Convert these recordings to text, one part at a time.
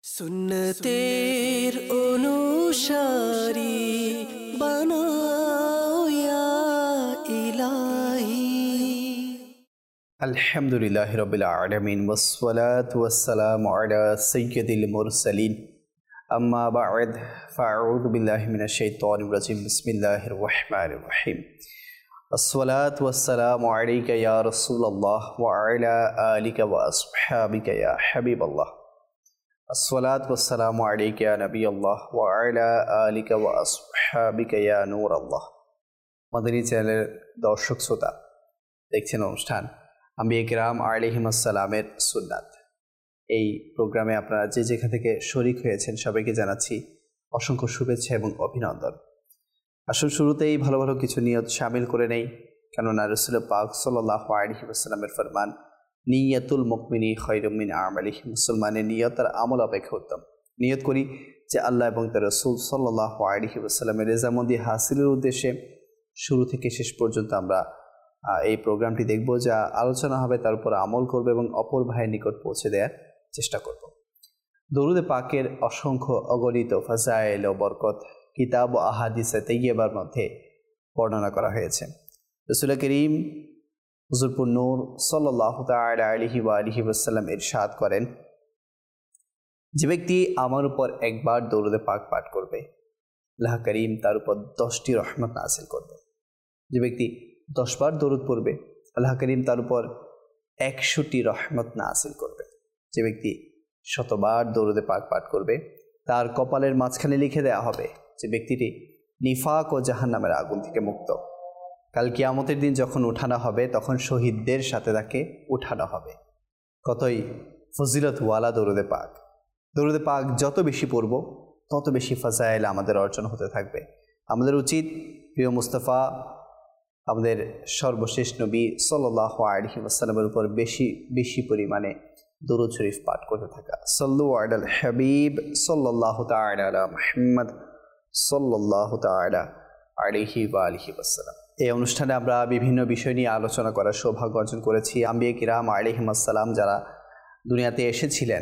সুন্নতের অনুসারী বানাও ইয়া ইলাহি। আলহামদুলিল্লাহি রাব্বিল আলামিন ওয়াসসালাতু ওয়াসসালামু আলা সাইয়্যিদিল মুরসালিন আম্মা বা'দ ফাআউযু বিল্লাহি মিনাশ শাইতানির রাজিম বিসমিল্লাহির রহমানির রহিম। আসসালাতু ওয়াসসালামু আলাইকা ইয়া রাসূলুল্লাহ ওয়া আলা আলিকা ওয়া আসহাবিকা ইয়া হাবিবাল্লাহ। আসসালাতু ওয়াসসালামু আলাইকা ইয়া নবিয়াল্লাহ ওয়া আলা আলিকা ওয়া আসহাবিকা ইয়া নূরাল্লাহ। মাদানী চ্যানেলের দর্শক শ্রোতা, দেখছেন অনুষ্ঠান আম্বিয়া কিরাম আলাইহিমুস সালামের সুন্নাত। এই প্রোগ্রামে আপনারা যে যেখান থেকে শরীক হয়েছেন সবাইকে জানাচ্ছি অসংখ্য শুভেচ্ছা এবং অভিনন্দন। আসল শুরুতেই ভালো ভালো কিছু নিয়ত শামিল করে নেই, কেননা রাসূল পাক সাল্লাল্লাহু আলাইহি ওয়াসাল্লামের ফরমান, নিয়াতুল মুমিনি খায়রুম মিন আমালিহি। মুসলমানের নিয়ত আর আমল অপেক্ষা উত্তম। নিয়ত করি যে আল্লাহ এবং তার রাসূল সাল্লাল্লাহু আলাইহি ওয়াসাল্লামের রেজামন্দি হাসিলের উদ্দেশ্যে শুরু থেকে শেষ পর্যন্ত আমরা এই প্রোগ্রামটি দেখব, যা আলোচনা হবে তার উপর আমল করব এবং অপর ভাইয়ের নিকট পৌঁছে দেওয়ার চেষ্টা করব। দরুদে পাকের অসংখ্য অগণিত ফাজাইল ও বরকত কিতাব ও আহাদিসে তাইয়্যিবার মধ্যে বর্ণনা করা হয়েছে। রাসূল করিম হুজুরপুর নূর সাল্লাল্লাহু তাআলা আলাইহি ওয়া আলিহি ওয়াসাল্লাম ইরশাদ করেন, যে ব্যক্তি আমার উপর একবার দরুদে পাক পাঠ করবে, আল্লাহ করিম তার উপর 10টি রহমত নাযিল করবে। যে ব্যক্তি 10 বার দরুদ পড়বে, আল্লাহ করিম তার উপর 100টি রহমত নাযিল করবে। যে ব্যক্তি 100 বার দরুদে পাক পাঠ করবে, তার কপালের মাঝখানে লিখে দেওয়া হবে যে ব্যক্তিটি নিফাক ও জাহান্নামের আগুন থেকে মুক্ত। কাল কিয়ামতের দিন যখন উঠানো হবে, তখন শহীদদের সাথে তাকে উঠানো হবে। কতই ফজিলত ওয়ালা দরুদে পাক। দরুদে পাক যত বেশি পড়ব তত বেশি ফাজাইল আমাদের অর্জন হতে থাকবে। আমাদের উচিত প্রিয় মুস্তাফা, আমাদের সর্বশেষ নবী সাল্লাল্লাহু আলাইহি ওয়াসাল্লামের উপর বেশি বেশি পরিমাণে দরুদ শরীফ পাঠ করতে থাকা। সাল্লু আলাল হাবিব সাল্লাল্লাহু তাআলা আলা মুহাম্মদ সাল্লাল্লাহু তাআলা আলাইহি ওয়া আলিহি ওয়াসাল্লাম। এই অনুষ্ঠানে আমরা বিভিন্ন বিষয় নিয়ে আলোচনা করার সৌভাগ্য অর্জন করেছি। আম্বিয়া কিরাম আলাইহিমুস সালাম যারা দুনিয়াতে এসেছিলেন,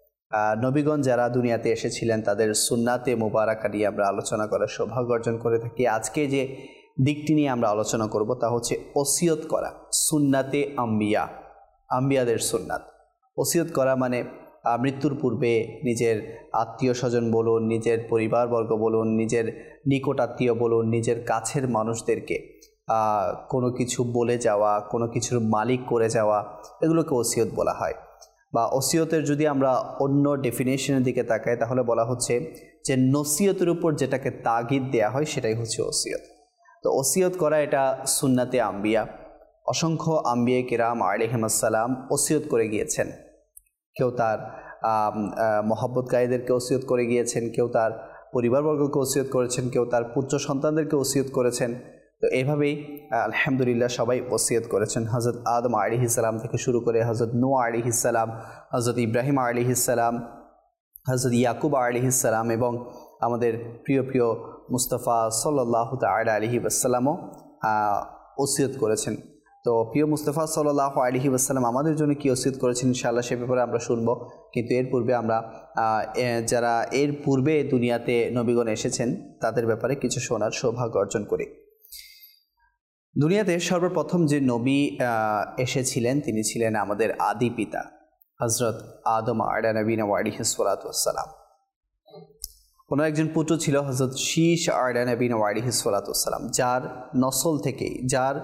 নবীগণ যারা দুনিয়াতে এসেছিলেন, তাদের সুন্নাতে মুবারাকা নিয়ে আমরা আলোচনা করার সৌভাগ্য অর্জন করে থাকি। আজকে যে দিকটি নিয়ে আমরা আলোচনা করব তা হচ্ছে ওসিয়ত করা, সুন্নাতে আম্বিয়া, আম্বিয়াদের সুন্নাত। ওসিয়ত করা মানে মৃত্যুর পূর্বে নিজের আত্মীয় স্বজন বলুন, নিজের পরিবারবর্গ বলুন, নিজের নিকট আত্মীয় বলুন, নিজের কাছের মানুষদেরকে কোনো কিছু বলে যাওয়া, কোনো কিছুর মালিক করে যাওয়া, এগুলোকে ওসিয়ত বলা হয়। বা ওসিয়তের যদি আমরা অন্য ডেফিনেশনের দিকে তাকাই, তাহলে বলা হচ্ছে যে নসিয়তের উপর যেটাকে তাগিদ দেয়া হয় সেটাই হচ্ছে ওসিয়ত। তো ওসিয়ত করা এটা সুন্নাতে আম্বিয়া। অসংখ্য আম্বিয়া কিরাম আলাইহিমুস সালাম ওসিয়ত করে গিয়েছেন। কেউ তার মহব্বতকারীদেরকে ওসিয়ত করে গিয়েছেন, কেউ তার পরিবারবর্গকে ওসিয়ত করেছেন, কেউ তার পুত্র সন্তানদেরকে ওসিয়ত করেছেন। তো এইভাবেই আলহামদুলিল্লাহ সবাই ওসিয়ত করেছেন। হযরত আদম আলাইহিস সালাম থেকে শুরু করে হযরত নূহ আলাইহিস সালাম, হযরত ইব্রাহিম আলাইহিস সালাম, হযরত ইয়াকুব আলাইহিস সালাম এবং আমাদের প্রিয় প্রিয় মুস্তাফা সাল্লাল্লাহু তাআলা আলাইহি ওয়াসাল্লামও ওসিয়ত করেছেন। তো প্রিয় মুস্তাফা সাল্লাল্লাহু আলাইহি ওয়াসাল্লাম আমাদের জন্য কি ওসিয়ত করেছেন ইনশাআল্লাহ সে ব্যাপারে আমরা শুনবো। কিন্তু এর পূর্বে আমরা যারা এর পূর্বে দুনিয়াতে নবীগণ এসেছেন তাদের ব্যাপারে কিছু শোনার সৌভাগ্য অর্জন করি। দুনিয়াতে সর্বপ্রথম যে নবী এসেছিলেন তিনি ছিলেন আমাদের আদি পিতা হযরত আদম আলাইহিস সালাতু ওয়াস সালাম। ওনার একজন পুত্র ছিল হযরত শীশ আলাইহিস সালাতু ওয়াস সালাম, যার নসল থেকে, যার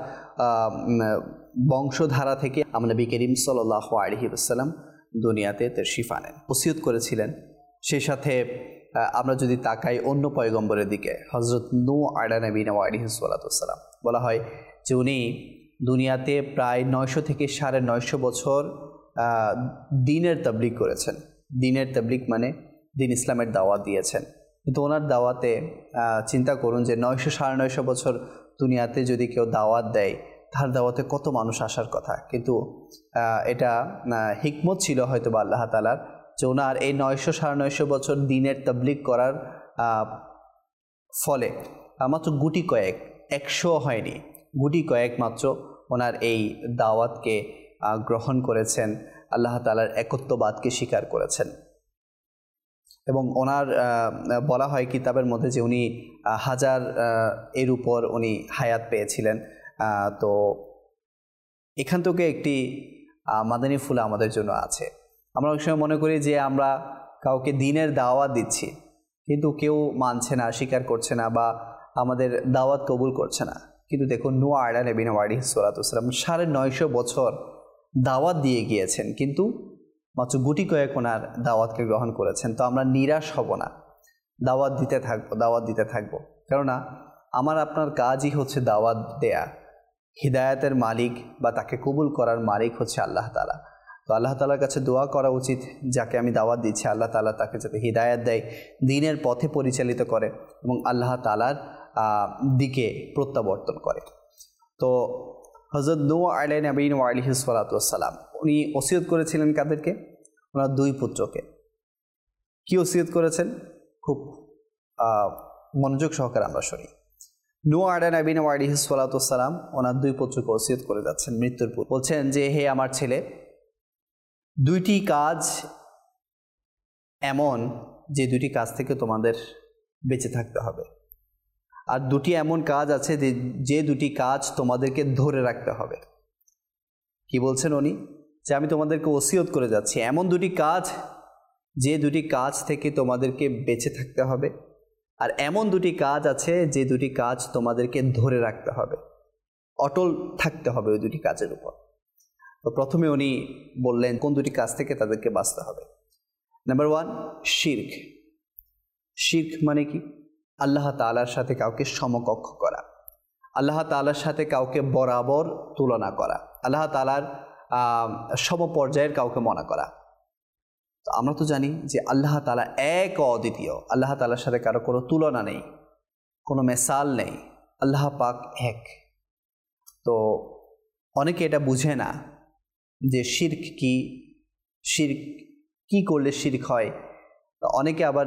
বংশধারা থেকে আমরা নবী করিম সাল্লাল্লাহু আলাইহি ওয়াসাল্লাম দুনিয়াতে তাশরিফ আনেন, ওসিয়ত করেছিলেন। সেই সাথে আমরা যদি তাকাই অন্য পয়গম্বরের দিকে, হযরত নূহ আলাইহিস সালাতু ওয়াস সালাম, বলা হয় যে উনি দুনিয়াতে প্রায় 900 থেকে 950 বছর দ্বীনের তাবলীগ করেছেন। দ্বীনের তাবলীগ মানে দিন ইসলামের দাওয়াত দিয়েছেন। কিন্তু ওনার দাওয়াতে চিন্তা করুন যে 900-950 বছর দুনিয়াতে যদি কেউ দাওয়াত দেয়, তার দাওয়াতে কত মানুষ আসার কথা। কিন্তু এটা হিকমত ছিল হয়তো বা আল্লাহ তাআলার, যে ওনার এই 900-950 বছর দ্বীনের তাবলীগ করার ফলে মাত্র গুটি কয়েক, 100 হয়নি, গুটি কয়েক মাত্র ওনার এই দাওয়াতকে গ্রহণ করেছেন, আল্লাহ তাআলার একত্ববাদকে স্বীকার করেছেন। এবং ওনার বলা হয় কিতাবের মধ্যে যে উনি 1000 এর উপর উনি হায়াত পেয়েছিলেন। তো এখান থেকে একটি মাদানী ফুল আমাদের জন্য আছে। আমরা অনেক সময় মনে করি যে আমরা কাউকে দ্বীনের দাওয়াত দিচ্ছি, কিন্তু কেউ মানছে না, স্বীকার করছে না, বা আমাদের দাওয়াত কবুল করছে না। কিন্তু দেখুন, নূহ আলাইহিস সালাতু ওয়াস সালাম 950 বছর দাওয়াত দিয়ে গিয়েছেন, কিন্তু মাত্র গুটি কয়েক ওনার দাওয়াতকে গ্রহণ করেছেন। তো আমরা নিরাশ হব না, দাওয়াত দিতে থাকবো। কেননা আমার আপনার কাজই হচ্ছে দাওয়াত দেয়া। হিদায়াতের মালিক বা তাকে কবুল করার মালিক হচ্ছে আল্লাহ তাআলা। তো আল্লাহ তাআলার কাছে দোয়া করা উচিত, যাকে আমি দাওয়াত দিচ্ছি আল্লাহ তাআলা তাকে যাতে হিদায়াত দেয়, দ্বীনের পথে পরিচালিত করে এবং আল্লাহ তাআলার দিকে প্রত্যাবর্তন করে। তো হযরত নূহ আলাইহিস সালাতু ওয়াস সালাম উনি ওসিয়ত করেছিলেন কাদেরকে? ওনার 2 পুত্রকে। কি ওসিয়ত করেছেন? খুব মনোযোগ সহকারে আমরা শুনি। নূহ আলাইহিস সালাতু ওয়াস সালাম ওনার 2 পুত্রকে ওসিয়ত করে যাচ্ছেন মৃত্যুর পর। বলছেন যে, হে আমার ছেলে, 2টি কাজ এমন যে 2টি কাজ থেকে তোমাদের বেঁচে থাকতে হবে, আর 2টি এমন কাজ আছে যে 2টি কাজ তোমাদেরকে ধরে রাখতে হবে। কি বলছেন উনি? যে আমি তোমাদেরকে ওসিয়ত করে যাচ্ছি এমন 2টি কাজ যে 2টি কাজ থেকে তোমাদেরকে বেঁচে থাকতে হবে, আর এমন 2টি কাজ আছে যে 2টি কাজ তোমাদেরকে ধরে রাখতে হবে, অটল থাকতে হবে ওই 2টি কাজের উপর। তো প্রথমে উনি বললেন কোন 2টি কাজ থেকে তাদেরকে বাঁচতে হবে। নাম্বার 1, শিরক। শিরক মানে কি? আল্লাহ তাআলার সাথে কাউকে সমকক্ষ করা, আল্লাহ তাআলার সাথে কাউকে বরাবর তুলনা করা, আল্লাহ তাআলার সমপর্যায়ের কাউকে মনে করা। তো আমরা তো জানি যে আল্লাহ তাআলা এক অদ্বিতীয়, আল্লাহ তাআলার সাথে কারো কোনো তুলনা নেই, কোনো মেসাল নেই, আল্লাহ পাক এক। তো অনেকে এটা বুঝে না যে শিরক কি, শিরক কি করলে শিরক হয়। অনেকে আবার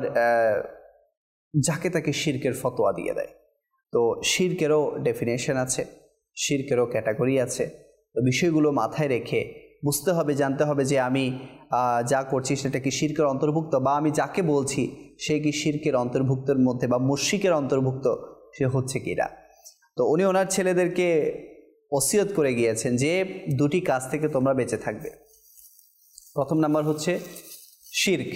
যাকে তাকে শিরকের ফতোয়া দিয়ে দেয়। তো শিরকেরও ডেফিনেশন আছে, শিরকেরও ক্যাটাগরি আছে। তো বিষয়গুলো মাথায় রেখে বুঝতে হবে, জানতে হবে যে আমি যা করছি সেটা কি শিরকের অন্তর্ভুক্ত, বা আমি যাকে বলছি সে কি শিরকের অন্তর্ভুক্তের মধ্যে বা মুশরিকের অন্তর্ভুক্ত সে হচ্ছে কিনা। তো উনি ওনার ছেলেদেরকে ওসিয়ত করে গিয়েছেন যে 2টি কাজ থেকে তোমরা বেঁচে থাকবে। প্রথম নাম্বার হচ্ছে শিরক।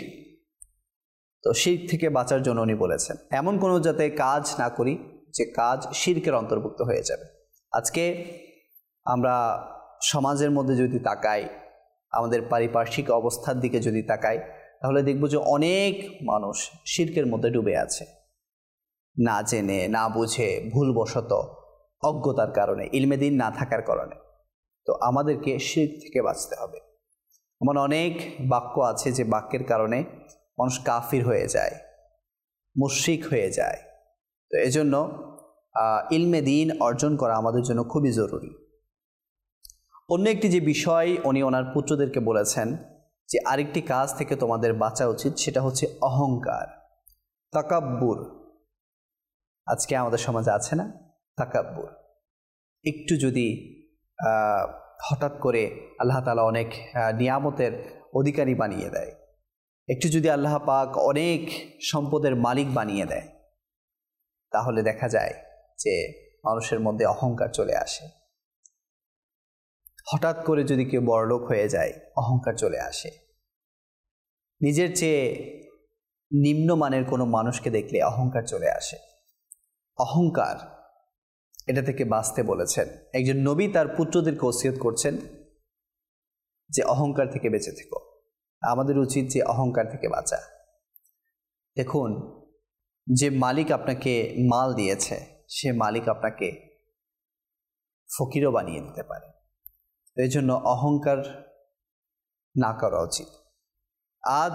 তো শিরক থেকে বাঁচার জন্য উনি বলেছেন এমন কোনো যাতে কাজ না করি যে কাজ শিরকের অন্তর্ভুক্ত হয়ে যাবে। আজকে আমরা সমাজের মধ্যে যদি তাকাই, আমাদের পারিপার্শ্বিক অবস্থার দিকে যদি তাকাই, তাহলে দেখব যে অনেক মানুষ শিরকের মধ্যে ডুবে আছে, না জেনে, না বুঝে, ভুলবশত, অজ্ঞতার কারণে, ইলমে দ্বীন না থাকার কারণে। তো আমাদেরকে শিরক থেকে বাঁচতে হবে। এমন অনেক বাক্য আছে যে বাক্যের কারণে মানুষ কাফির হয়ে যায়, মুশরিক হয়ে যায়। তো এজন্য ইলমে দ্বীন অর্জন করা আমাদের জন্য খুবই জরুরি। অন্য একটি যে বিষয় উনি ওনার পুত্রদেরকে বলেছেন যে আরেকটি কাজ থেকে তোমাদের বাঁচা উচিত, সেটা হচ্ছে অহংকার, তাকাব্বুর। আজকে আমাদের সমাজে আছে না তাকাব্বুর? একটু যদি হঠাৎ করে আল্লাহ তাআলা অনেক নিয়ামতের অধিকারী বানিয়ে দেয়, একটু যদি আল্লাহ পাক অনেক সম্পদের মালিক বানিয়ে দেয়, তাহলে দেখা যায় যে মানুষের মধ্যে অহংকার চলে আসে। হঠাৎ করে যদি কেউ বড়লোক হয়ে যায়, অহংকার চলে আসে। নিজের চেয়ে নিম্নমানের কোনো মানুষকে দেখলে অহংকার চলে আসে। অহংকার, এটা থেকে বাঁচতে বলেছেন একজন নবী তার পুত্রদেরকে ওসিয়ত করছেন যে অহংকার থেকে বেঁচে থেকো। আমাদের উচিত যে অহংকার থেকে বাঁচা। দেখুন, যে মালিক আপনাকে মাল দিয়েছে সে মালিক আপনাকে ফকিরও বানিয়ে দিতে পারে। এই জন্য অহংকার না করা উচিত। আজ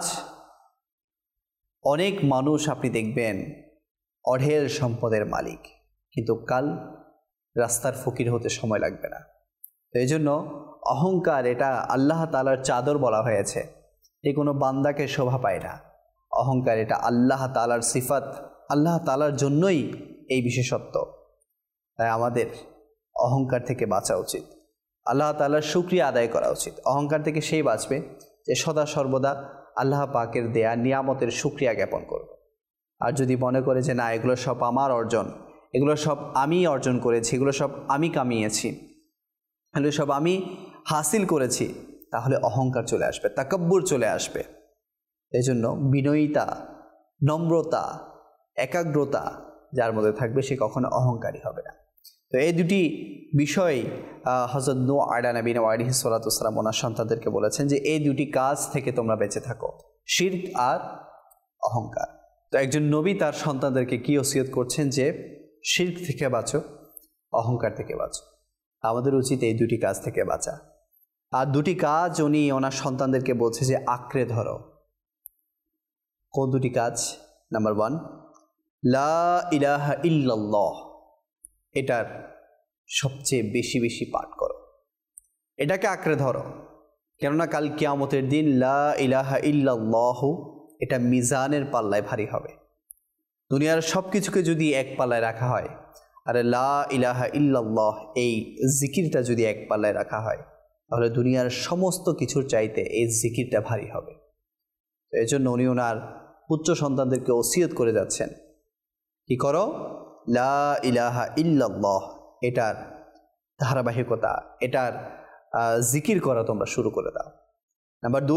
অনেক মানুষ আপনি দেখবেন অঢেল সম্পদের মালিক, কিন্তু কাল রাস্তার ফকির হতে সময় লাগবে না। তো এই জন্য অহংকার, এটা আল্লাহ তাআলার চাদর বলা হয়েছে, এ কোনো বান্দাকে শোভা পায় না। অহংকার এটা আল্লাহ তাআলার সিফাত, আল্লাহ তাআলার জন্যই এই বিশেষত্ব। তাই আমাদের অহংকার থেকে বাঁচা উচিত, আল্লাহ তাআলার শুকরিয়া আদায় করা উচিত। অহংকার থেকে সেই বাঁচবে যে সদা সর্বদা আল্লাহ পাকের দেয়া নিয়ামতের শুকরিয়া জ্ঞাপন করবে। আর যদি মনে করে যে না, এগুলো সব আমার অর্জন, এগুলো সব আমি অর্জন করেছি, এগুলো সব আমি কামিয়েছি, এগুলো সব আমি হাসিল করেছি, তাহলে অহংকার চলে আসবে, তাকাব্বুর চলে আসবে। এই জন্য বিনয়িতা, নম্রতা, একাগ্রতা যার মধ্যে থাকবে সে কখনো অহংকারী হবে না। তো এই দুটি বিষয় হযরত নূহ আলাইহিস সালাতু ওয়াস সালাম ওনার সন্তানদেরকে বলেছেন যে এই দুটি কাজ থেকে তোমরা বেঁচে থাকো, শিরক আর অহংকার। তো একজন নবী তার সন্তানদেরকে কি ওসিয়ত করছেন যে শিরক থেকে বাঁচো, অহংকার থেকে বাঁচো। আমাদের উচিত এই দুটি কাজ থেকে বাঁচা। আর দুটি কাজ উনি ওনার সন্তানদেরকে বলছে যে আঁকড়ে ধরো। কোন দুটি কাজ? নাম্বার 1, লা ইলাহা ইল্লাল্লাহ, এটার সবচেয়ে বেশি বেশি পাঠ করো, এটাকে আঁকড়ে ধরো। কেননা কাল কিয়ামতের দিন লা ইলাহা ইল্লাল্লাহ এটা মিজানের পাল্লায় ভারী হবে। দুনিয়ার সব কিছুকে যদি এক পাল্লায় রাখা হয়, আর লা ইলাহা ইল্লাল্লাহ এই জিকিরটা যদি এক পাল্লায় রাখা হয়, তাহলে দুনিয়ার সমস্ত কিছুর চাইতে এই জিকিরটা ভারী হবে। তো এই জন্য উনি ওনার পুত্র সন্তানদেরকে ওসিয়ত করে যাচ্ছেন, কি করো? লা ইলাহা ইল্লাল্লাহ এটার ধারাবাহিকতা, এটার জিকির করা তোমরা শুরু করে দাও। নাম্বার 2,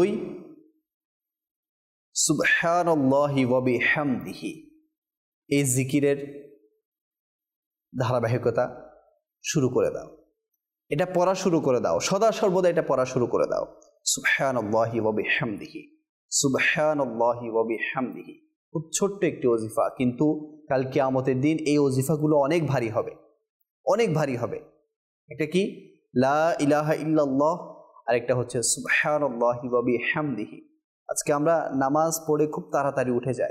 সুবহানাল্লাহি ওয়া বিহামদিহি, এই জিকিরের ধারাবাহিকতা শুরু করে দাও, এটা পড়া শুরু করে দাও, সদা সর্বদা এটা পড়া শুরু করে দাও। সুবহানাল্লাহি ওয়া বিহামদিহি, সুবহানাল্লাহি ওয়া বিহামদিহি। খুব ছোট্ট একটি ওজিফা, কিন্তু কাল কিয়ামতের দিন এই ওজিফাগুলো অনেক ভারী হবে, অনেক ভারী হবে। এটা কি? লা ইলাহা ইল্লাল্লাহ, আর একটা হচ্ছে সুবহানাল্লাহি ওয়া বিহামদিহি। আজকে আমরা নামাজ পড়ে খুব তাড়াতাড়ি উঠে যাই,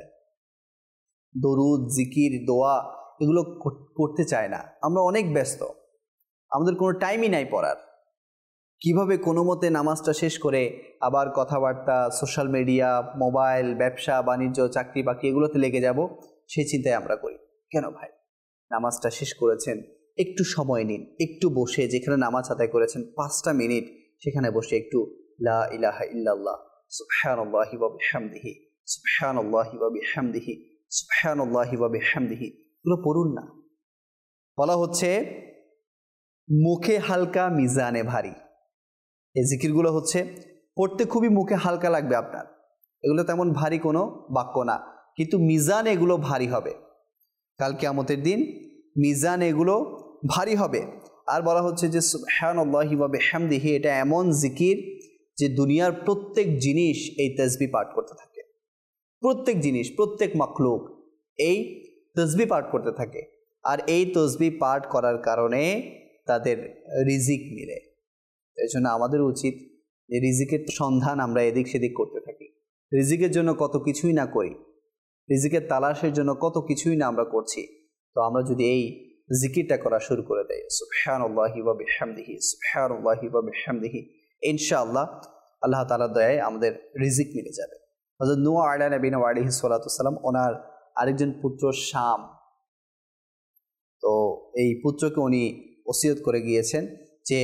দরুদ, জিকির, দোয়া এগুলো করতে চায় না। আমরা অনেক ব্যস্ত, আমাদের কোনো টাইমই নাই পড়ার। কিভাবে কোনো মতে নামাজটা শেষ করে আবার কথাবার্তা, সোশ্যাল মিডিয়া, মোবাইল, ব্যবসা বাণিজ্য, চাকরি বাকরি এগুলোতে লেগে যাব, সেই চিন্তায় আমরা করি। কেন ভাই? নামাজটা শেষ করেছেন, একটু সময় নিন, একটু বসে যেখানে নামাজ আদায় করেছেন 5টা মিনিট সেখানে বসে একটু লা ইলাহা ইল্লাল্লাহ, সুবহানাল্লাহি ওয়া বিহামদিহি, সুবহানাল্লাহি ওয়া বিহামদিহি, সুবহানাল্লাহি ওয়া বিহামদিহি এগুলো পড়ুন না। বলা হচ্ছে মুখে হালকা মিজানে ভারী। এই জিকিরগুলো হচ্ছে পড়তে খুবই মুখে হালকা লাগবে আপনার, এগুলো তেমন ভারী কোনো বাক্য না, কিন্তু মিজান এগুলো ভারী হবে। কাল কিয়ামতের দিন মিজান এগুলো ভারী হবে। আর বলা হচ্ছে যে সুবহানাল্লাহি ওয়া বিহামদিহি এটা এমন জিকির যে দুনিয়ার প্রত্যেক জিনিস এই তাসবিহ পাঠ করতে থাকে, প্রত্যেক জিনিস, প্রত্যেক মাখলুক এই তাসবিহ পাঠ করতে থাকে। আর এই তাসবিহ পাঠ করার কারণে তাদের রিজিক মিলে। এই জন্য আমাদের উচিত যে রিজিকের সন্ধান আমরা এদিক সেদিক করতে থাকি, রিজিকের জন্য কত কিছুই না করি, রিজিকের তালাশের জন্য কত কিছুই না আমরা করছি। তো আমরা যদি এই জিকিরটা করা শুরু করে দেই, সুবহানাল্লাহি ওয়া বিহামদিহি, সুবহানাল্লাহি ওয়া বিহামদিহি, ইনশাআল্লাহ আল্লাহ তাআলার দয়ায় আমাদের রিজিক মিলে যাবে। হযরত নূহ আলাইহিস সালাতু ওয়াস সালাম ওনার আরেকজন পুত্র শাম, তো এই পুত্রকে উনি ওসিয়ত করে গিয়েছেন যে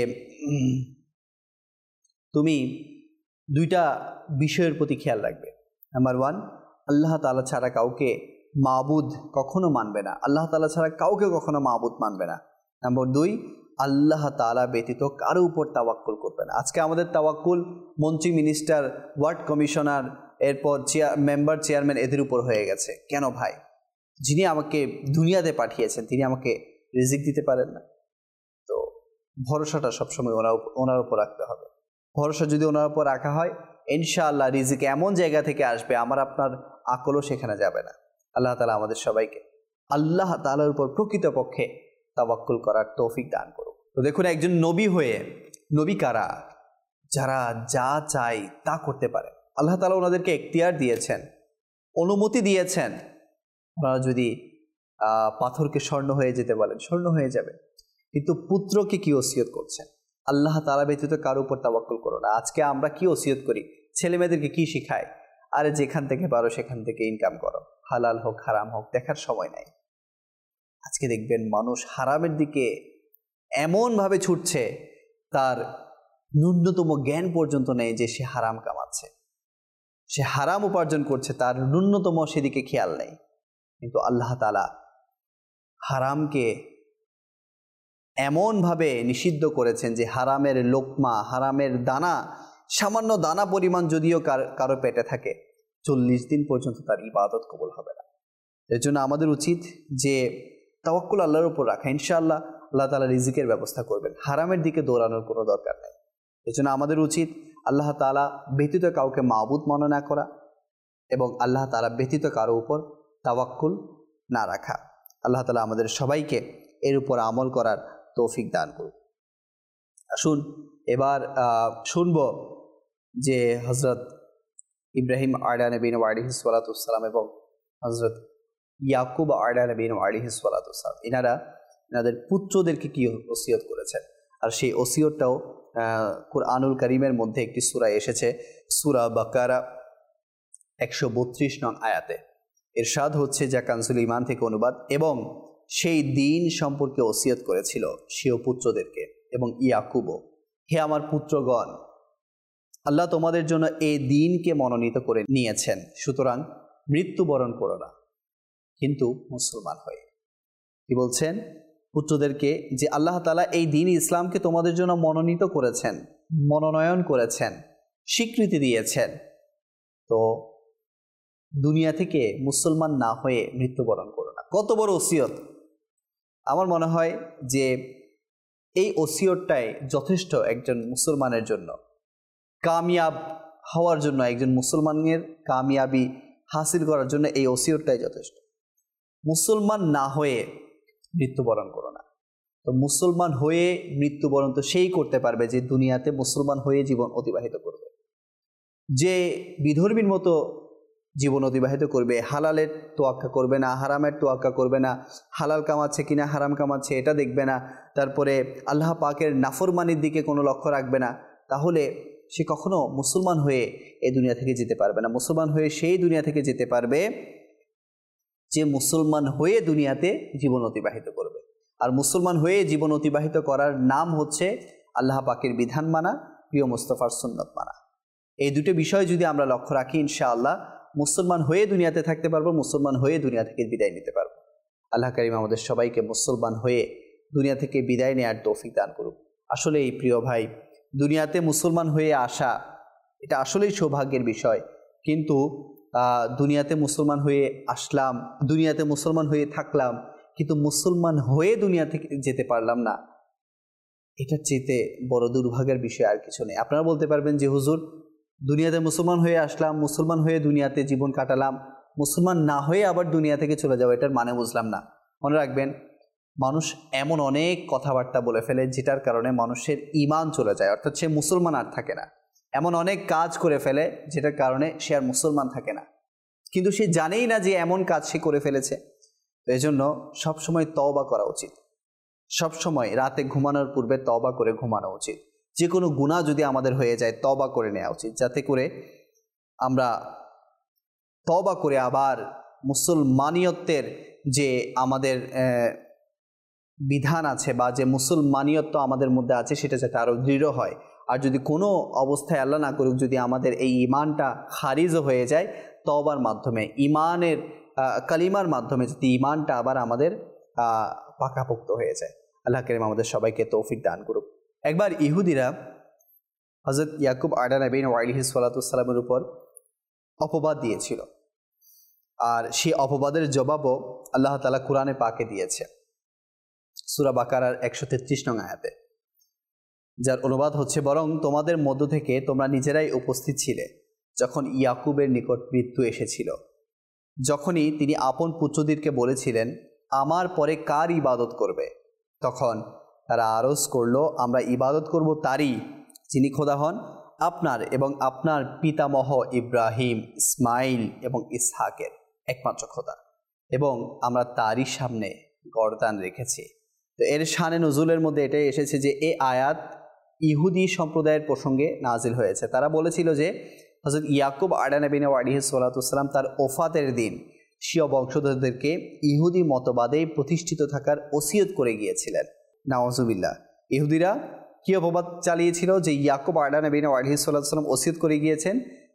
তুমি 2টা বিষয়ের প্রতি খেয়াল রাখবে। নাম্বার 1, আল্লাহ তাআলা ছাড়া কাউকে মাবুদ কখনো মানবে না, আল্লাহ তাআলা ছাড়া কাউকে কখনো মাবুদ মানবে না। নাম্বার 2, আল্লাহ তাআলা ব্যতীত কারো উপর তাওয়াক্কুল করবে না। আজকে আমাদের তাওয়াক্কুল মন্ত্রী, মিনিস্টার, ওয়ার্ড কমিশনার, এরপর মেম্বার, চেয়ারম্যান এদের উপর হয়ে গেছে। কেন ভাই? যিনি আমাকে দুনিয়াতে পাঠিয়েছেন তিনি আমাকে রিজিক দিতে পারেন না? তো ভরসাটা সবসময় ওনার উপর রাখতে হবে। ভরসা যদি ওনার উপর রাখা হয়, ইনশাআল্লাহ রিজিক এমন জায়গা থেকে আসবে আমার আপনার আকলও সেখানে যাবে না। আল্লাহ তাআলা আমাদের সবাইকে আল্লাহ তাআলার উপর প্রকৃতপক্ষে তাওয়াক্কুল করার তৌফিক দান করুন। তো দেখুন, একজন নবী হয়ে, নবী কারা? যারা যা চায় তা করতে পারে। আল্লাহ তাআলা ওনাদেরকে এখতিয়ার দিয়েছেন, অনুমতি দিয়েছেন। ওনারা যদি পাথরকে স্বর্ণ হয়ে যেতে বলেন, স্বর্ণ হয়ে যাবে। কিন্তু পুত্রকে কি ওসিয়ত করছেন? আল্লাহ তাআলা ব্যতীত কারো উপর তাওয়াক্কুল করো না। আজকে আমরা কি ওসিয়ত করি? ছেলে মেয়েদেরকে কি শিখাই? আরে যেখান থেকে পারো সেখান থেকে ইনকাম করো, হালাল হোক হারাম হোক দেখার সময় নাই। আজকে দেখবেন মানুষ হারামের দিকে এমনভাবে ছুটছে তার ন্যূনতম জ্ঞান পর্যন্ত নেই যে সে হারাম কামাচ্ছে। সে হারাম উপার্জন করছে, তার ন্যূনতম সেদিকে খেয়াল নেই। কিন্তু আল্লাহ তাআলা হারামকে এমনভাবে নিষিদ্ধ করেছেন যে হারামের লোকমা, হারামের দানা, সামান্য দানা পরিমাণ যদিও কারো পেটে থাকে, 40 দিন পর্যন্ত তার ইবাদত কবুল হবে না। এর জন্য আমাদের উচিত যে তাওয়াক্কুল আল্লাহর উপর রাখা। ইনশাআল্লাহ আল্লাহ তাআলা রিজিকের ব্যবস্থা করবেন, হারামের দিকে দৌড়ানোর কোনো দরকার নেই। এর জন্য আমাদের উচিত আল্লাহ তাআলা ব্যতীত কাউকে মাবুদ মনে না করা এবং আল্লাহ তাআলা ব্যতীত কারো উপর তাওয়াক্কুল না রাখা। আল্লাহ তাআলা আমাদের সবাইকে এর উপর আমল করার তৌফিক দান করুন। আসুন এবার শুনব যে হযরত ইব্রাহিম আলাইহিস সালাতু ওয়াস সালাম এবং হযরত ইয়াকুব আলাইহিস সালাতু ওয়াস সালাম এনাদের পুত্রদেরকে কি ওসিয়ত করেছেন। আর সেই ওসিয়তটাও কুরআনুল কারীমের মধ্যে একটি সূরায় এসেছে, সূরা বাকারা 132 নং আয়াতে। ইরশাদ হচ্ছে, যা কানজুল ঈমান থেকে অনুবাদ, এবং সেই দিন সম্পর্কে ওসিয়ত করেছিল সেও পুত্রদেরকে এবং ইয়াকুবও, হে আমার পুত্রগণ, আল্লাহ তোমাদের জন্য এই দিনকে মনোনীত করে নিয়েছেন, সুতরাং মৃত্যুবরণ করো না কিন্তু মুসলমান হয়ে। কি বলছেন পুত্রদেরকে? যে আল্লাহ তাআলা এই দিন ইসলামকে তোমাদের জন্য মনোনীত করেছেন, মনোনয়ন করেছেন, স্বীকৃতি দিয়েছেন, তো দুনিয়া থেকে মুসলমান না হয়ে মৃত্যুবরণ করো না। কত বড় ওসিয়ত! আমার মনে হয় যে এই ওসিয়তটাই যথেষ্ট একজন মুসলমানের জন্য, কামিয়াব হওয়ার জন্য, একজন মুসলমানের কামিয়াবি হাসিল করার জন্য এই ওসিয়তটাই যথেষ্ট। মুসলমান না হয়ে মৃত্যুবরণ করো না। তো মুসলমান হয়ে মৃত্যুবরণ তো সেই করতে পারবে যে দুনিয়াতে মুসলমান হয়ে জীবন অতিবাহিত করবে, যে বিধর্মীর মতো জীবন অতিবাহিত করবে, হালালের তোয়াক্কা করবে না, হারামের তোয়াক্কা করবে না, হালাল কামাচ্ছে কিনা হারাম কামাচ্ছে এটা দেখবে না, তারপরে আল্লাহ পাকের নাফরমানির দিকে কোনো লক্ষ্য রাখবে না, তাহলে সে কখনো মুসলমান হয়ে এই দুনিয়া থেকে যেতে পারবে না। মুসলমান হয়ে সেই দুনিয়া থেকে যেতে পারবে যে মুসলমান হয়ে দুনিয়াতে জীবন অতিবাহিত করবে। আর মুসলমান হয়ে জীবন অতিবাহিত করার নাম হচ্ছে আল্লাহ পাকের বিধান মানা, প্রিয় মুস্তাফার সুন্নত মানা। এই দুটো বিষয় যদি আমরা লক্ষ্য রাখি, ইনশাআল্লাহ মুসলমান হয়ে দুনিয়াতে থাকতে পারবো, মুসলমান হয়ে দুনিয়া থেকে বিদায় নিতে পারবো। আল্লাহ কারীম আমাদের সবাইকে মুসলমান হয়ে দুনিয়া থেকে বিদায় নেওয়ার তৌফিক দান করুক। আসলে এই প্রিয় ভাই, দুনিয়াতে মুসলমান হয়ে আসা এটা আসলেই সৌভাগ্যের বিষয়, কিন্তু দুনিয়াতে মুসলমান হয়ে আসলাম, দুনিয়াতে মুসলমান হয়ে থাকলাম, কিন্তু মুসলমান হয়ে দুনিয়া থেকে যেতে পারলাম না, এটা চেয়ে বড় দুর্ভাগ্যের বিষয় আর কিছু নেই। আপনারা বলতে পারবেন যে হুজুর, দুনিয়াতে মুসলমান হয়ে আসলাম, মুসলমান হয়ে দুনিয়াতে জীবন কাটালাম, মুসলমান না হয়ে আবার দুনিয়া থেকে চলে যাওয়া, এটার মানে বুঝলাম না। মনে রাখবেন, মানুষ এমন অনেক কথাবার্তা বলে ফেলে যেটার কারণে মানুষের ঈমান চলে যায়, অর্থাৎ সে মুসলমান আর থাকে না। এমন অনেক কাজ করে ফেলে যেটার কারণে সে আর মুসলমান থাকে না, কিন্তু সে জানেই না যে এমন কাজ সে করে ফেলেছে। তো এই জন্য সবসময় তওবা করা উচিত, সবসময় রাতে ঘুমানোর পূর্বে তওবা করে ঘুমানো উচিত। যে কোনো গুনাহ যদি আমাদের হয়ে যায় তওবা করে নেওয়া উচিত, যাতে করে আমরা তওবা করে আবার মুসলমানিয়তের যে আমাদের বিধান আছে বা যে মুসলমানিয়ত আমাদের মধ্যে আছে সেটা যাতে আরও দৃঢ় হয়। আর যদি কোনো অবস্থায় আল্লাহ না করুক যদি আমাদের এই ঈমানটা খারিজ হয়ে যায়, তওবার মাধ্যমে, ঈমানের কালিমার মাধ্যমে যদি ঈমানটা আবার আমাদের পাকাপোক্ত হয়ে যায়। আল্লাহ কারীম আমাদের সবাইকে তৌফিক দান করুক। একবার ইহুদিরা হযরত ইয়াকুব আলাইহিস সালাতু ওয়াস সালামের উপর অপবাদ দিয়েছিল, আর সেই অপবাদের জবাবও আল্লাহ তাআলা কোরআনে পাকে দিয়েছে, সূরা বাকারার 133 নং আয়াতে, যার অনুবাদ হচ্ছে, বরং তোমাদের মধ্য থেকে তোমরা নিজেরাই উপস্থিত ছিলে যখন ইয়াকুবের নিকট মৃত্যু এসেছিল, যখনই তিনি আপন পুত্রদেরকে বলেছিলেন, আমার পরে কার ইবাদত করবে? তখন তারা আরজ করল, আমরা ইবাদত করব তারই, যিনি খোদা হন আপনার এবং আপনার পিতামহ ইব্রাহিম, ইসমাইল এবং ইসহাকের একমাত্র খোদা, এবং আমরা তারই সামনে গর্দান রেখেছি। তো এর শানে নজুলের মধ্যে এটাই এসেছে যে এই আয়াত ইহুদি সম্প্রদায়ের প্রসঙ্গে নাজিল হয়েছে। তারা বলেছিল যে হযরত ইয়াকুব আলাইহিস সালাতু ওয়াস সালাম তার ওফাতের দিন স্বীয় বংশধরদেরকে ইহুদি মতবাদে প্রতিষ্ঠিত থাকার ওসিয়ত করে গিয়েছিলেন। নাউজুবিল্লাহ। ইহুদিরা কি অপবাদ চালিয়েছিল যে ইয়াকুব আলাইহিস সালাতু ওয়াস সালাম ওসিয়ত করে গিয়েছেন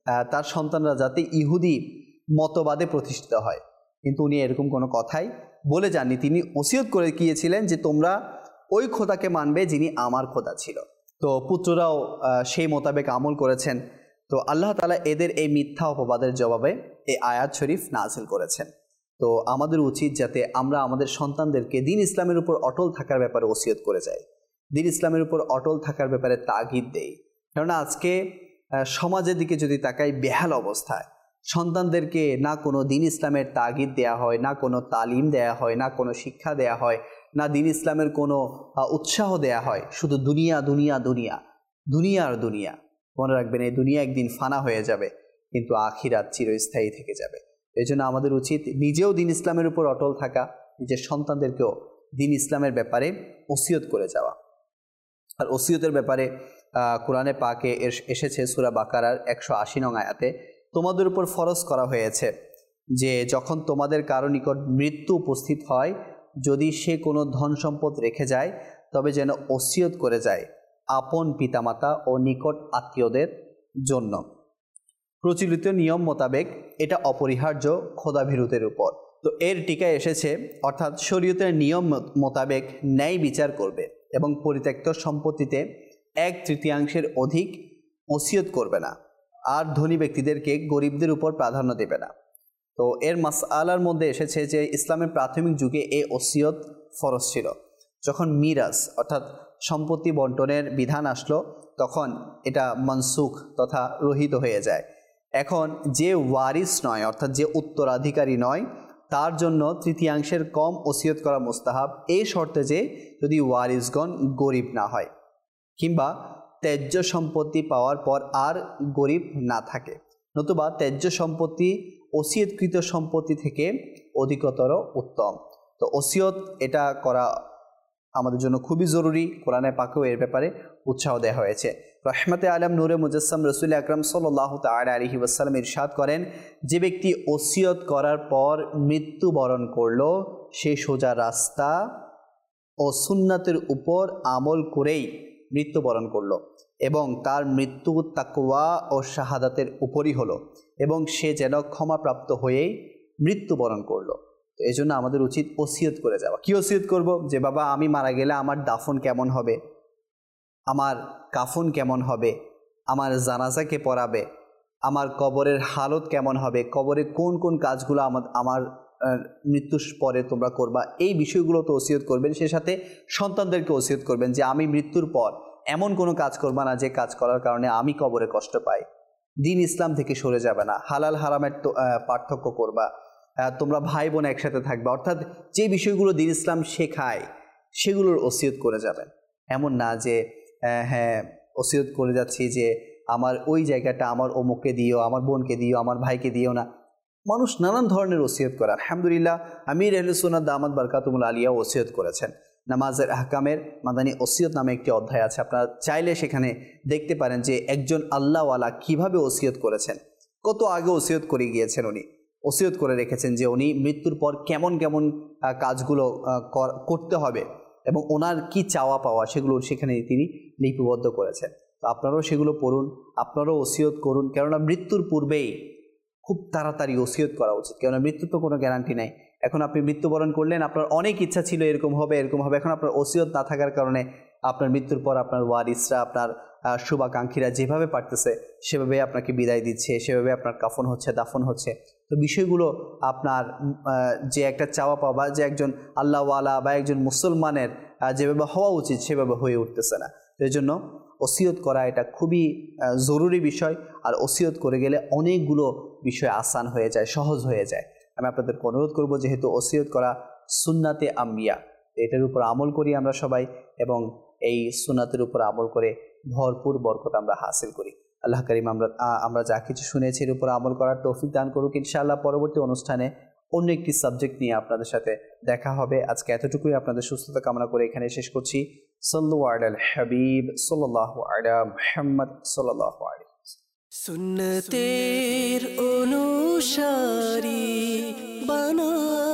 তার সন্তানরা যাতে ইহুদি মতবাদে প্রতিষ্ঠিত হয়, কিন্তু উনি এরকম কোনো কথাই বলে যাননি। তিনি ওসিয়ত করে গিয়েছিলেন যে তোমরা ওই খোদাকে মানবে যিনি আমার খোদা ছিল। তো পুত্ররাও সেই মোতাবেক আমল করেছেন। তো আল্লাহ তাআলা এদের এই মিথ্যা অপবাদের জবাবে এই আয়াত শরীফ নাজিল করেছেন। তো আমাদের উচিত যাতে আমরা আমাদের সন্তানদেরকে দ্বীন ইসলামের উপর অটল থাকার ব্যাপারে ওসিয়ত করে যাই, দ্বীন ইসলামের উপর অটল থাকার ব্যাপারে তাগিদ দেই। কেননা আজকে সমাজের দিকে যদি তাকাই, বেহাল অবস্থায় সন্তানদেরকে না কোনো দ্বীন ইসলামের তাগিদ দেয়া হয়, না কোনো তালিম দেয়া হয়, না কোনো শিক্ষা দেয়া হয়, না দ্বীন ইসলামের কোনো উৎসাহ দেয়া হয়। শুধু দুনিয়া দুনিয়া দুনিয়া, দুনিয়া আর দুনিয়া। মনে রাখবেন, এই দুনিয়া একদিন ফানা হয়ে যাবে, কিন্তু আখিরাত চিরস্থায়ী থেকে যাবে। এই জন্য আমাদের উচিত নিজেও দ্বীন ইসলামের উপর অটল থাকা, নিজের সন্তানদেরকেও দ্বীন ইসলামের ব্যাপারে ওসিয়ত করে যাওয়া। আর ওসিয়তের ব্যাপারে কোরআনে পাকে এসেছে সূরা বাকারার 180 নং আয়াতে, তোমাদের উপর ফরজ করা হয়েছে যে যখন তোমাদের কারো নিকট মৃত্যু উপস্থিত হয়, যদি সে কোনো ধন সম্পদ রেখে যায়, তবে যেন ওসিয়ত করে যায় আপন পিতামাতা ও নিকট আত্মীয়দের জন্য। প্রচলিত নিয়ম মোতাবেক এটা অপরিহার্য খোদাভীরুদের উপর। তো এর টিকায় এসেছে, অর্থাৎ শরীয়তের নিয়ম মোতাবেক ন্যায় বিচার করবে এবং পরিত্যক্ত সম্পত্তিতে 1/3 অধিক ওসিয়ত করবে না, আর ধনী ব্যক্তিদেরকে গরিবদের উপর প্রাধান্য দেবে না। তো এর মাসআলার মধ্যে এসেছে যে ইসলামের প্রাথমিক যুগে এই ওসিয়ত ফরজ ছিল। যখন মিরাস অর্থাৎ সম্পত্তি বন্টনের বিধান আসলো, তখন এটা মনসুখ তথা রহিত হয়ে যায়। এখন যে ওয়ারিস নয়, অর্থাৎ যে উত্তরাধিকারী নয়, তার জন্য 1/3 কম ওসিয়ত করা মুস্তাহাব, এই শর্তে যে যদি ওয়ারিসগণ গরিব না হয় কিংবা ত্যায্য সম্পত্তি পাওয়ার পর আর গরিব না থাকে, নতুবা ত্যায্য সম্পত্তি ওসিয়তকৃত সম্পত্তি থেকে অধিকতর উত্তম। তো ওসিয়ত এটা করা আমাদের জন্য খুবই জরুরি। কোরআনে পাকেও এর ব্যাপারে উৎসাহ দেওয়া হয়েছে। রহমতে আলম নূরে মুজাসসাম রাসূল আকরাম সাল্লাল্লাহু তাআলা আলাইহি ওয়াসাল্লাম ইরশাদ করেন, যে ব্যক্তি ওসিয়ত করার পর মৃত্যুবরণ করলো, সে সোজা রাস্তা ও সুন্নাতের উপর আমল করেই মৃত্যুবরণ করলো এবং তার মৃত্যু তাকওয়া ও শাহাদাতের উপরই হলো, এবং সে যেন ক্ষমাপ্রাপ্ত হয়েই মৃত্যুবরণ করলো। তো এই জন্য আমাদের উচিত ওসিয়ত করে যাওয়া। কি ওসিয়ত করব? যে বাবা, আমি মারা গেলে আমার দাফন কেমন হবে, আমার কাফন কেমন হবে, আমার জানাজাকে পড়াবে, আমার কবরের হালত কেমন হবে, কবরে কোন কোন কাজগুলো আমার মৃত্যুর পরে তোমরা করবা, এই বিষয়গুলো তো ওসিয়ত করবেন। সে সাথে সন্তানদেরকে ওসিয়ত করবেন যে আমি মৃত্যুর পর এমন কোনো কাজ করবা না যে কাজ করার কারণে আমি কবরে কষ্ট পাই। দ্বীন ইসলাম থেকে সরে যাবে না, হালাল হারামের পার্থক্য করবা, তোমরা ভাই বোন একসাথে থাকবে। অর্থাৎ যে বিষয়গুলো দ্বীন ইসলাম শেখায় সেগুলোর ওসিয়ত করে যাবেন। এমন না যে হ্যাঁ ওসিয়ত করে যাচ্ছি যে আমার ওই জায়গাটা আমার অমুককে দিও, আমার বোনকে দিও, আমার ভাইকে দিও না। মানুষ নানান ধরনের ওসিয়ত করে। আলহামদুলিল্লাহ, আমির আহলে সুন্নাত দামাত বারকাতুহুল আলিয়া ওসিয়ত করেছেন। নামাজের আহকামের মাদানী ওসিয়ত নামে একটি অধ্যায় আছে, আপনারা চাইলে সেখানে দেখতে পারেন যে একজন আল্লাহওয়ালা কিভাবে ওসিয়ত করেছেন, কত আগে ওসিয়ত করে গিয়েছেন। উনি ওসিয়ত করে রেখেছেন যে উনি মৃত্যুর পর কেমন কেমন কাজগুলো করতে হবে এবং ওনার কি চাওয়া পাওয়া সেগুলো সেখানে তিনি লিপিবদ্ধ করেছেন। তো আপনারাও সেগুলো পড়ুন, আপনারাও ওসিয়ত করুন। কেননা মৃত্যুর পূর্বেই খুব তাড়াতাড়ি ওসিয়ত করা উচিত, কেননা মৃত্যুর তো কোনো গ্যারান্টি নাই। এখন আপনি মৃত্যুবরণ করলেন, আপনার অনেক ইচ্ছা ছিল এরকম হবে এরকম হবে, এখন আপনার ওসিয়ত না থাকার কারণে আপনার মৃত্যুর পর আপনার ওয়ারিসরা, আপনার শুভাকাঙ্ক্ষীরা যেভাবে পারতেছে সেভাবে আপনাকে বিদায় দিচ্ছে, সেভাবে আপনার কাফন হচ্ছে, দাফন হচ্ছে। তো বিষয়গুলো আপনার যে একটা চাওয়া পাওয়া, যে একজন আল্লাহওয়ালা বা একজন মুসলমানের যেভাবে হওয়া উচিত সেভাবে হয়ে উঠতেছে না। তো এই জন্য ওসিয়ত করা এটা খুবই জরুরি বিষয়। আর ওসিয়ত করে গেলে অনেকগুলো বিষয় আসান হয়ে যায়, সহজ হয়ে যায়। আমি আপনাদেরকে অনুরোধ করব, যেহেতু ওসিয়ত করা সুন্নাতে আম্বিয়া, এটার উপর আমল করি আমরা সবাই, এবং এই সুন্নাতের উপর আমল করে ভরপুর বরকত আমরা হাসিল করি। আল্লাহ করিম আমরা যা কিছু শুনেছি এর উপর আমল করার তৌফিক দান করুক। ইনশাআল্লাহ পরবর্তী অনুষ্ঠানে অন্য একটি সাবজেক্ট নিয়ে আপনাদের সাথে দেখা হবে। আজকে এতটুকুই, আপনাদের সুস্থতা কামনা করে এখানে শেষ করছি। সাল্লু আলাল হাবিব সাল্লাল্লাহু আলা মুহাম্মদ সাল্লাল্লাহু আলাইহি সুন্নতের অনুসারী বানা